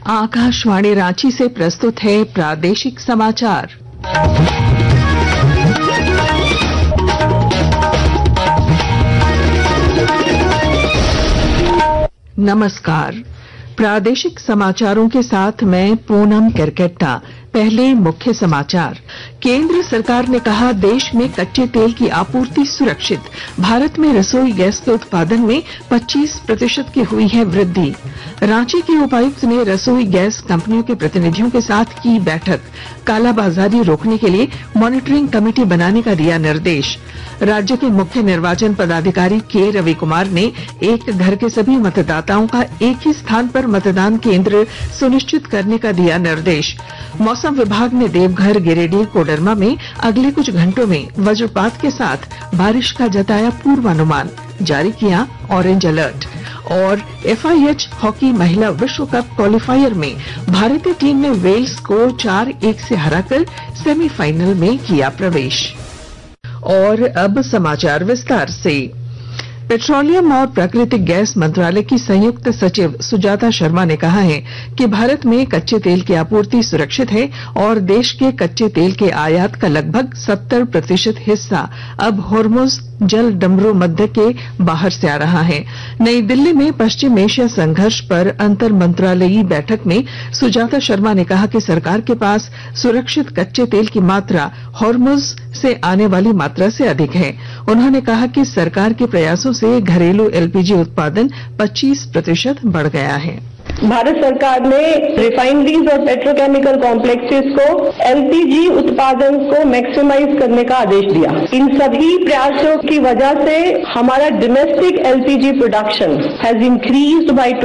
आकाशवाणी रांची से प्रस्तुत है प्रादेशिक समाचार। नमस्कार, प्रादेशिक समाचारों के साथ मैं पूनम केरकेट्टा। पहले मुख्य समाचार। केंद्र सरकार ने कहा, देश में कच्चे तेल की आपूर्ति सुरक्षित। भारत में रसोई गैस के उत्पादन में 25% की हुई है वृद्धि। रांची के उपायुक्त ने रसोई गैस कंपनियों के प्रतिनिधियों के साथ की बैठक। कालाबाजारी रोकने के लिए मॉनिटरिंग कमेटी बनाने का दिया निर्देश। राज्य के मुख्य निर्वाचन पदाधिकारी के रवि कुमार ने एक घर के सभी मतदाताओं का एक ही स्थान पर मतदान केंद्र सुनिश्चित करने का दिया निर्देश। मौसम विभाग ने देवघर, गिरिडीह, कोडरमा में अगले कुछ घंटों में वज्रपात के साथ बारिश का जताया पूर्वानुमान। जारी किया ऑरेंज अलर्ट। और FIH हॉकी महिला विश्व कप क्वालिफायर में भारतीय टीम ने वेल्स को 4-1 से हराकर सेमीफाइनल में किया प्रवेश। और अब समाचार विस्तार से। पेट्रोलियम और प्राकृतिक गैस मंत्रालय की संयुक्त सचिव सुजाता शर्मा ने कहा है कि भारत में कच्चे तेल की आपूर्ति सुरक्षित है और देश के कच्चे तेल के आयात का लगभग 70% हिस्सा अब होर्मुज जल डमरू मध्य के बाहर से आ रहा है। नई दिल्ली में पश्चिम एशिया संघर्ष पर अंतर मंत्रालयी बैठक में सुजाता शर्मा ने कहा कि सरकार के पास सुरक्षित कच्चे तेल की मात्रा होर्मुज से आने वाली मात्रा से अधिक है। उन्होंने कहा कि सरकार के प्रयासों से घरेलू LPG उत्पादन 25% बढ़ गया है। भारत सरकार ने रिफाइनरीज और पेट्रोकेमिकल कॉम्प्लेक्सेस को LPG उत्पादन को मैक्सिमाइज करने का आदेश दिया। इन सभी प्रयासों की वजह से हमारा domestic LPG production has increased by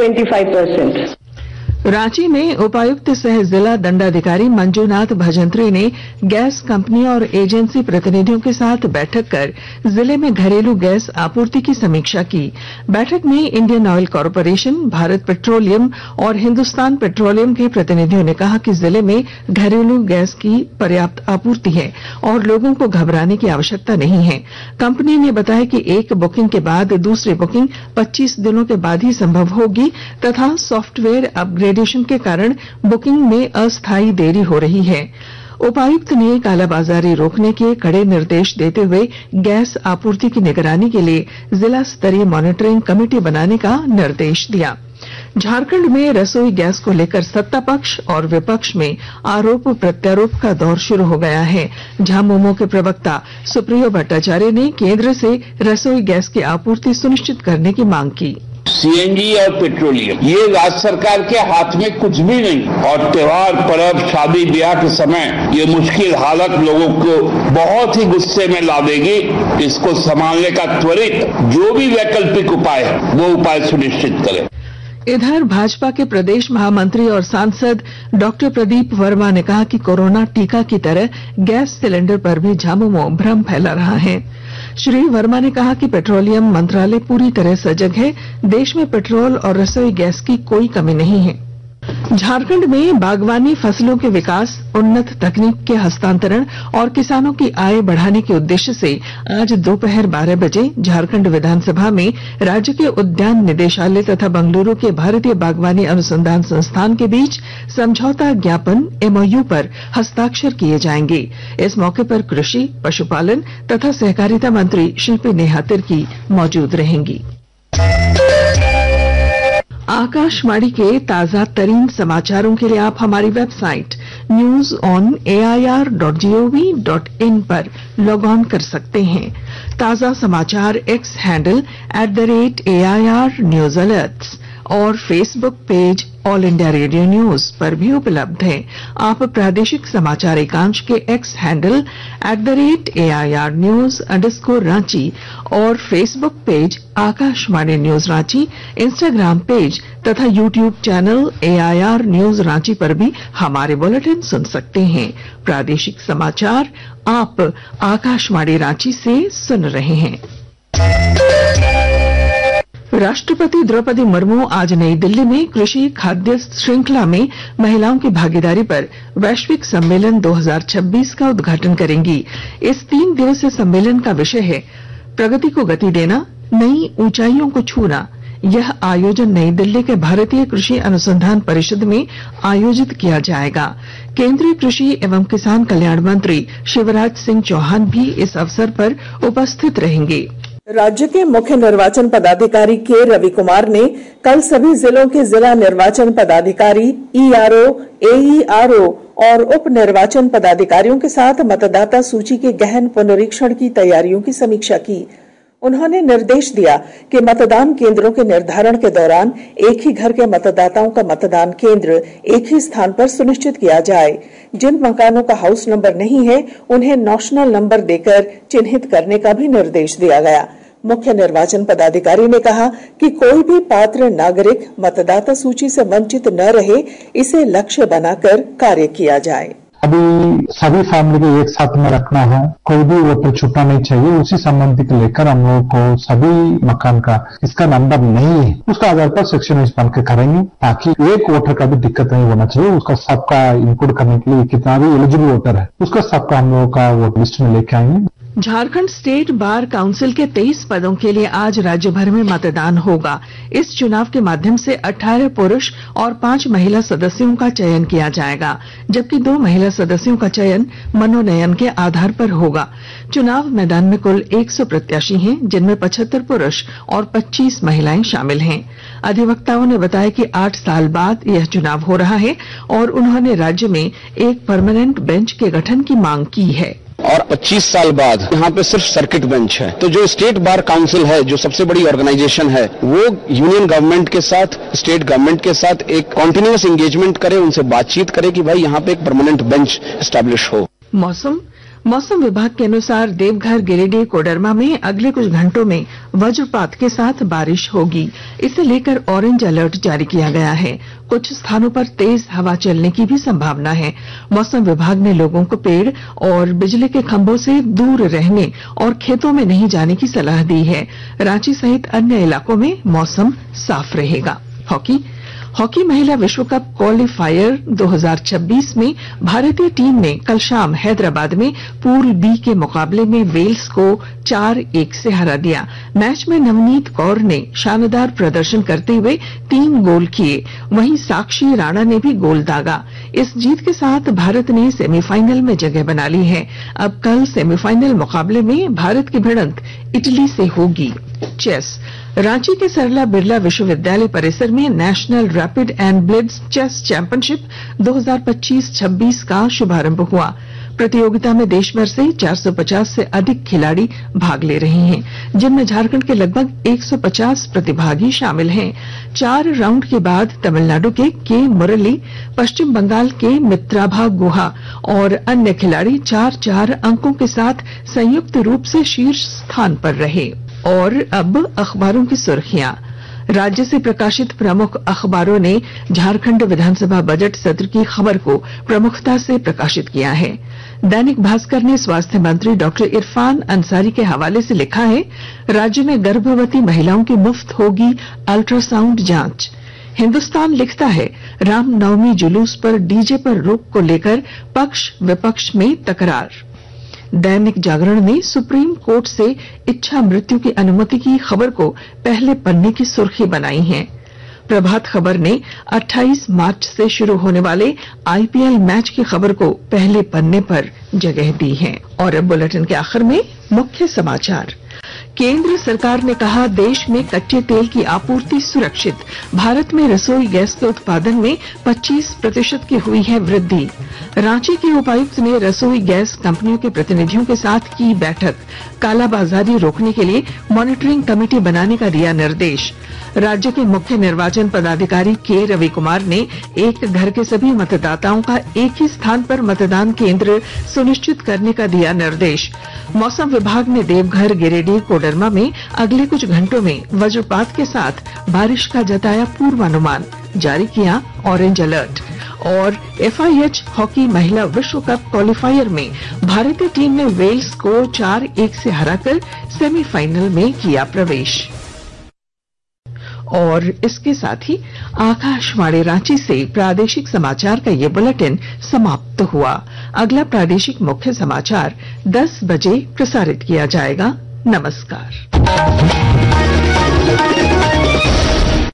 25%। Ranchi में उपायुक्त सह जिला दंडाधिकारी मंजूनाथ भजंत्री ने गैस कंपनी और एजेंसी प्रतिनिधियों के साथ बैठक कर जिले में घरेलू गैस आपूर्ति की समीक्षा की। बैठक में Indian Oil Corporation, Bharat Petroleum और हिंदुस्तान पेट्रोलियम के प्रतिनिधियों ने कहा कि जिले में घरेलू गैस की पर्याप्त आपूर्ति है और लोगों को घबराने की आवश्यकता नहीं है। कंपनी ने बताया कि एक बुकिंग के बाद दूसरी बुकिंग 25 दिनों के बाद ही संभव होगी तथा सॉफ्टवेयर अपग्रेडेशन के कारण बुकिंग में अस्थायी देरी हो रही है। उपायुक्त ने कालाबाजारी रोकने के कड़े निर्देश देते हुए गैस आपूर्ति की निगरानी के लिए जिला स्तरीय मॉनिटरिंग कमेटी बनाने का निर्देश दिया। झारखंड में रसोई गैस को लेकर सत्ता पक्ष और विपक्ष में आरोप प्रत्यारोप का दौर शुरू हो गया है। झामुमो के प्रवक्ता सुप्रियो भट्टाचार्य ने केंद्र से रसोई गैस की आपूर्ति सुनिश्चित करने की मांग की। CNG और पेट्रोलियम ये राज्य सरकार के हाथ में कुछ भी नहीं और त्योहार, पर्व, शादी ब्याह के समय ये मुश्किल हालत लोगों को बहुत ही गुस्से में ला देगी। इसको संभालने का त्वरित जो भी वैकल्पिक उपाय है वो उपाय सुनिश्चित करें। इधर भाजपा के प्रदेश महामंत्री और सांसद डॉक्टर प्रदीप वर्मा ने कहा कि कोरोना टीका की तरह गैस सिलेंडर पर भी झामुमो भ्रम फैला रहा है। श्री वर्मा ने कहा कि पेट्रोलियम मंत्रालय पूरी तरह सजग है। देश में पेट्रोल और रसोई गैस की कोई कमी नहीं है। झारखंड में बागवानी फसलों के विकास, उन्नत तकनीक के हस्तांतरण और किसानों की आय बढ़ाने के उद्देश्य से आज दोपहर 12 बजे झारखंड विधानसभा में राज्य के उद्यान निदेशालय तथा बंगलुरु के भारतीय बागवानी अनुसंधान संस्थान के बीच समझौता ज्ञापन MOU पर हस्ताक्षर किए जाएंगे। इस मौके पर कृषि, पशुपालन तथा सहकारिता मंत्री शिल्पी नेहा तिर्की मौजूद रहेंगी। आकाशवाणी के ताजा तरीन समाचारों के लिए आप हमारी वेबसाइट newsonair.gov.in पर लॉग ऑन कर सकते हैं। ताजा समाचार X handle @AIR News Alerts और Facebook page All India Radio News पर भी उपलब्ध है। आप प्रादेशिक समाचार एकांश के X हैंडल @AIR News_रांची और Facebook page Akashvani News Ranchi, Instagram page तथा YouTube channel AIR News Ranchi पर भी हमारे बुलेटिन सुन सकते हैं। प्रादेशिक समाचार आप आकाशवाणी रांची से सुन रहे हैं। राष्ट्रपति द्रौपदी मुर्मू आज नई दिल्ली में कृषि खाद्य श्रृंखला में महिलाओं की भागीदारी पर वैश्विक सम्मेलन 2026 का उद्घाटन करेंगी। इस 3 दिवसीय सम्मेलन का विषय है प्रगति को गति देना, नई ऊंचाइयों को छूना, यह आयोजन नई दिल्ली के भारतीय कृषि अनुसंधान परिषद में आयोजित किया जाएगा। केंद्रीय कृषि एवं किसान कल्याण मंत्री शिवराज सिंह चौहान भी इस अवसर पर उपस्थित रहेंगे। राज्य के मुख्य निर्वाचन पदाधिकारी के रवि कुमार ने कल सभी जिलों के जिला निर्वाचन पदाधिकारी, ईआरओ, एईआरओ और उप निर्वाचन पदाधिकारियों के साथ मतदाता सूची के गहन पुनरीक्षण की तैयारियों की समीक्षा की। उन्होंने निर्देश दिया कि मतदान केंद्रों के निर्धारण के दौरान एक ही घर के मतदाताओं का मतदान केंद्र एक ही स्थान पर सुनिश्चित किया जाए। जिन मकानों का हाउस नंबर नहीं है, उन्हें नॉशनल नंबर देकर चिन्हित करने का भी निर्देश दिया गया। मुख्य निर्वाचन पदाधिकारी ने कहा कि कोई भी पात्र नागरिक मतदाता सूची से वंचित न रहे, इसे लक्ष्य बनाकर कार्य किया जाए। अभी सभी फैमिली को एक साथ में रखना है, कोई भी वोटर छूटना नहीं चाहिए। उसी संबंधी को लेकर हम लोग को सभी मकान का इसका नंबर नहीं है, उसका आधार पर सेक्शन वाइज बन के करेंगे, ताकि एक वोटर का भी दिक्कत नहीं होना चाहिए। उसका सबका इनपुट करने के लिए कितना भी एलिजिबल वोटर है, उसका सबका हम लोग का वोट लिस्ट में लेके आएंगे। झारखंड स्टेट बार काउंसिल के 23 पदों के लिए आज राज्य भर में मतदान होगा। इस चुनाव के माध्यम से 18 पुरुष और 5 महिला सदस्यों का चयन किया जाएगा, जबकि 2 महिला सदस्यों का चयन मनोनयन के आधार पर होगा। चुनाव मैदान में कुल 100 प्रत्याशी हैं, जिनमें 75 पुरुष और 25 महिलाएं शामिल हैं। अधिवक्ताओं ने बताया कि 8 साल बाद यह चुनाव हो रहा है और उन्होंने राज्य में एक परमानेंट बेंच के गठन की मांग की है। और 25 साल बाद यहाँ पे सिर्फ सर्किट बेंच है। तो जो स्टेट बार काउंसिल है, जो सबसे बड़ी ऑर्गेनाइजेशन है, वो यूनियन गवर्नमेंट के साथ, स्टेट गवर्नमेंट के साथ एक कॉन्टिन्यूअस एंगेजमेंट करे, उनसे बातचीत करे कि भाई यहाँ पे एक परमानेंट बेंच एस्टैब्लिश हो। मौसम विभाग के अनुसार देवघर, गिरिडीह, कोडरमा में अगले कुछ घंटों में वज्रपात के साथ बारिश होगी। इसे लेकर ऑरेंज अलर्ट जारी किया गया है। कुछ स्थानों पर तेज हवा चलने की भी संभावना है। मौसम विभाग ने लोगों को पेड़ और बिजली के खंभों से दूर रहने और खेतों में नहीं जाने की सलाह दी है। रांची सहित अन्य इलाकों में मौसम साफ रहेगा। हॉकी महिला विश्व कप क्वालिफायर 2026 में भारतीय टीम ने कल शाम हैदराबाद में पूल बी के मुकाबले में वेल्स को 4-1 से हरा दिया। मैच में नवनीत कौर ने शानदार प्रदर्शन करते हुए 3 गोल किए, वहीं साक्षी राणा ने भी गोल दागा। इस जीत के साथ भारत ने सेमीफाइनल में जगह बना ली है। अब कल सेमीफाइनल मुकाबले में भारत की भिड़ंत इटली से होगी। चेस रांची के सरला बिरला विश्वविद्यालय परिसर में national rapid and blitz chess championship 2025-26 का शुभारंभ हुआ। प्रतियोगिता में देश भर से 450 से अधिक खिलाड़ी भाग ले रहे हैं, जिनमें झारखंड के लगभग 150 प्रतिभागी शामिल हैं। 4 राउंड के बाद तमिलनाडु के मुरली, पश्चिम बंगाल के मित्राभा गुहा और अन्य खिलाड़ी 4-4 अंकों के साथ संयुक्त रूप से शीर्ष स्थान पर रहे। और अब अखबारों की सुर्खियां। राज्य से प्रकाशित प्रमुख अखबारों ने झारखंड विधानसभा बजट सत्र की खबर को प्रमुखता से प्रकाशित किया है। दैनिक भास्कर ने स्वास्थ्य मंत्री डॉक्टर इरफान अंसारी के हवाले से लिखा है, राज्य में गर्भवती महिलाओं की मुफ्त होगी अल्ट्रासाउंड जांच। हिंदुस्तान लिखता है, रामनवमी जुलूस पर डीजे पर रोक को लेकर पक्ष विपक्ष में तकरार। दैनिक जागरण ने सुप्रीम कोर्ट से इच्छा मृत्यु की अनुमति की खबर को पहले पन्ने की सुर्खी बनाई है। प्रभात खबर ने 28 मार्च से शुरू होने वाले आईपीएल मैच की खबर को पहले पन्ने पर जगह दी है। और अब बुलेटिन के आखिर में मुख्य समाचार। केंद्र सरकार ने कहा, देश में कच्चे तेल की आपूर्ति सुरक्षित। भारत में रसोई गैस के उत्पादन में 25% की हुई है वृद्धि। रांची के उपायुक्त ने रसोई गैस कंपनियों के प्रतिनिधियों के साथ की बैठक। कालाबाजारी रोकने के लिए मॉनिटरिंग कमेटी बनाने का दिया निर्देश। राज्य के मुख्य निर्वाचन पदाधिकारी के रवि कुमार ने एक घर के सभी मतदाताओं का एक ही स्थान पर मतदान केंद्र सुनिश्चित करने का दिया निर्देश। मौसम विभाग ने देवघर, गिरिडीह, कोडरमा में अगले कुछ घंटों में वज्रपात के साथ बारिश का जताया पूर्वानुमान, जारी किया ऑरेंज अलर्ट। और FIH हॉकी महिला विश्व कप क्वालिफायर में भारतीय टीम ने वेल्स को 4-1 से हराकर सेमीफाइनल में किया प्रवेश। और इसके साथ ही आकाशवाणी रांची से प्रादेशिक समाचार का ये बुलेटिन समाप्त हुआ। अगला प्रादेशिक मुख्य समाचार 10 बजे प्रसारित किया जाएगा। नमस्कार।